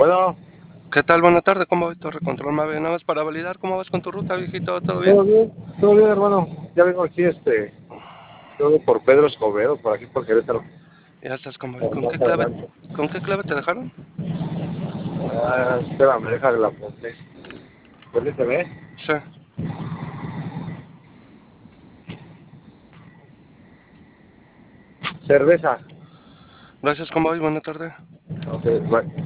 Bueno, ¿Qué tal? Buena tarde, ¿cómo va Torre Control Mave? Nada más para validar, ¿cómo vas con tu ruta, viejito? ¿Todo bien? todo bien, hermano. Ya vengo aquí, todo por Pedro Escobedo, por aquí por Querétaro. Ya estás con ¿Con qué Más clave, adelante. con qué clave te dejaron? Espérame, déjame la apunte. Permíteme. Sí. Cerveza. Gracias, ¿cómo va? Buena tarde. Ok, bye.